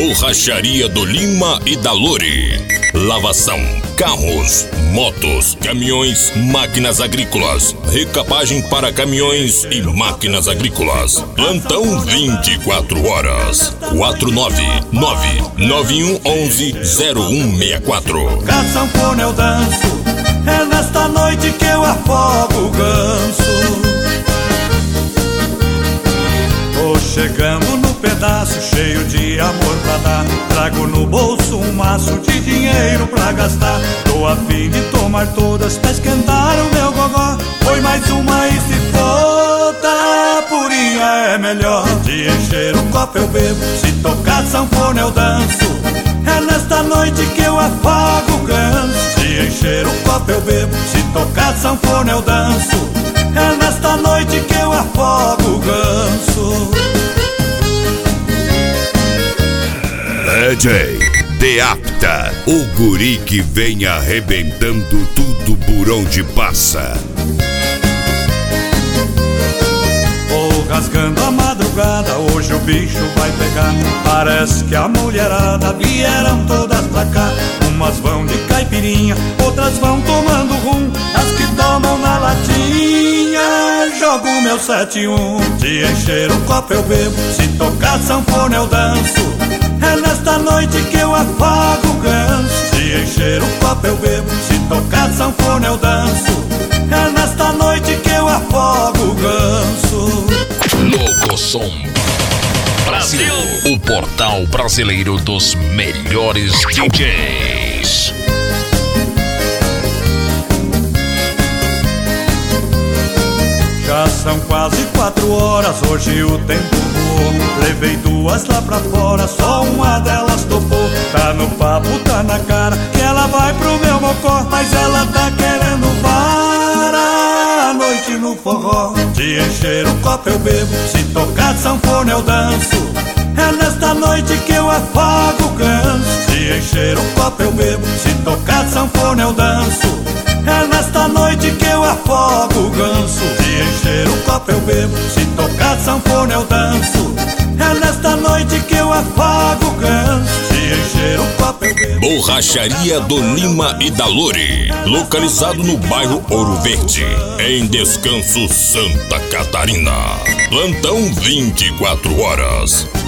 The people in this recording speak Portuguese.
Borracharia do Lima e da Lore. Lavação, carros, motos, caminhões, máquinas agrícolas. Recapagem para caminhões e máquinas agrícolas. Plantão 24 horas. 499-9111-0164. Caçanfona eu danço, é nesta noite que eu afogo o ganso. Tô chegando no pedaço cheio de amor pra dar. Trago no bolso um maço de dinheiro pra gastar. Tô a fim de tomar todas pra esquentar o meu gogó. Foi mais uma e se for da purinha é melhor. De encher um copo eu bebo, se tocar sanfona eu danço. É nesta noite que eu afogo o ganso. Se encher um copo eu bebo, se tocar sanfona eu danço. É nesta noite que eu afogo o ganso. DJ Deapta, o guri que vem arrebentando tudo por onde passa. Vou rasgando a madrugada, hoje o bicho vai pegar. Parece que a mulherada vieram todas pra cá. Umas vão de caipirinha, outras vão tomando rum. As que tomam na latinha, jogo meu 7-1. Se encher um copo eu bebo, se tocar sanfona eu danço. É nesta noite que eu afogo o ganso. Se encher um copo eu bebo, se tocar sanfona eu danço. É nesta noite que eu afogo o ganso. Locosom Brasil, o portal brasileiro dos melhores DJs. Já são quase 4 horas, hoje o tempo voou. Levei 2 lá pra fora, só uma delas topou. Tá no papo, tá na cara, que ela vai pro meu mocó. Mas ela tá querendo parar a noite no forró. Se encher um copo eu bebo, se tocar sanfona eu danço. É nesta noite que eu afogo o ganso. Se encher um copo eu bebo, se tocar sanfona eu danço. É nesta noite que eu afogo o ganso. Se encher um copo eu bebo, se tocar sanfona eu danço. É nesta noite que eu afogo o ganso. Se encher um copo eu bebo. Borracharia do Lima e da Lore, localizado no bairro Ouro Verde, em Descanso, Santa Catarina. Plantão 24 horas.